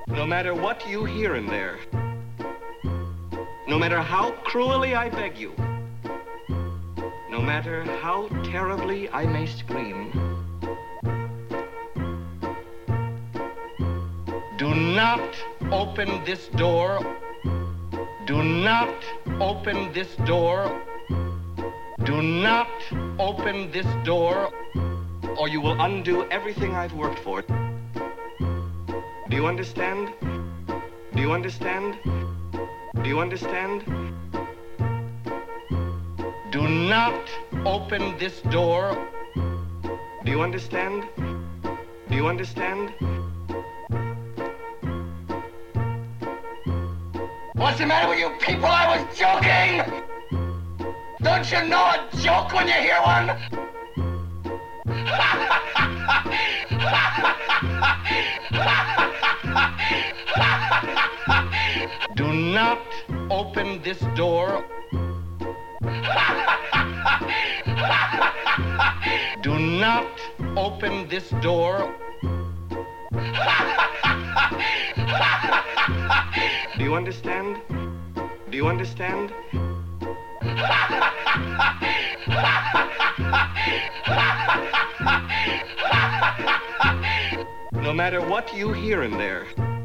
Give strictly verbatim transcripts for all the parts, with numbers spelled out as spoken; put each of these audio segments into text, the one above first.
No matter what you hear in there, no matter how cruelly I beg you, no matter how terribly I may scream, do not open this door. Do not open this door. Do not open this door, or you will undo everything I've worked for. Do you understand? Do you understand? Do you understand? Do not open this door. Do you understand? Do you understand? What's the matter with you people? I was joking! Don't you know a joke when you hear one? Do not open this door. Do not open this door. Do you understand? Do you understand? No matter what you hear in there,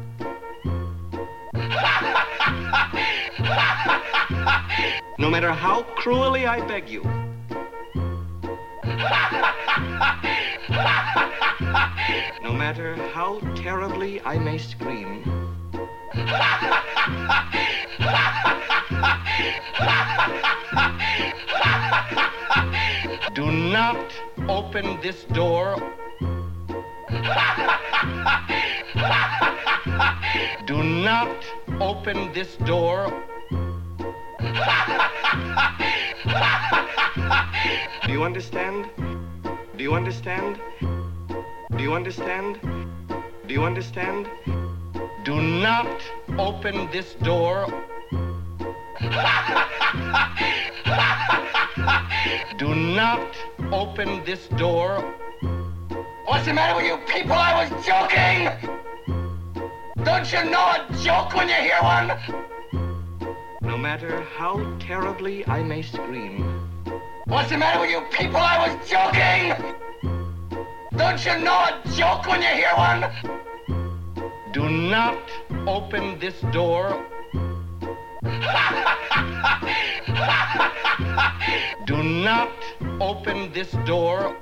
no matter how cruelly I beg you, no matter how terribly I may scream, do not open this door. Do not open this door. Do you understand? Do you understand? Do you understand? Do you understand? Do not open this door. Do not open this door. What's the matter with you people? I was joking! Don't you know a joke when you hear one? No matter how terribly I may scream. What's the matter with you people? I was joking! Don't you know a joke when you hear one? Do not open this door. Do not open this door.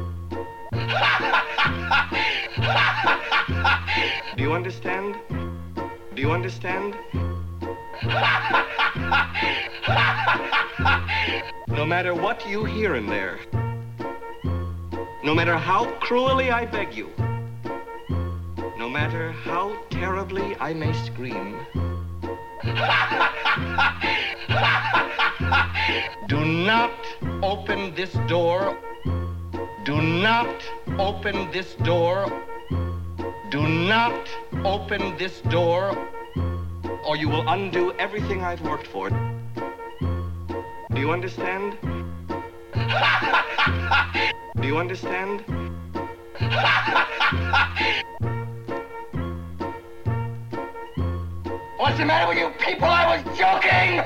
Do you understand? Do you understand? No matter what you hear in there, no matter how cruelly I beg you, no matter how terribly I may scream, do not open this door. Do not open this door. Do not open this door, or you will undo everything I've worked for. Do you understand? Do you understand? What's the matter with you people? I was joking!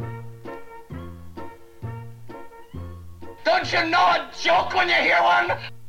Don't you know a joke when you hear one?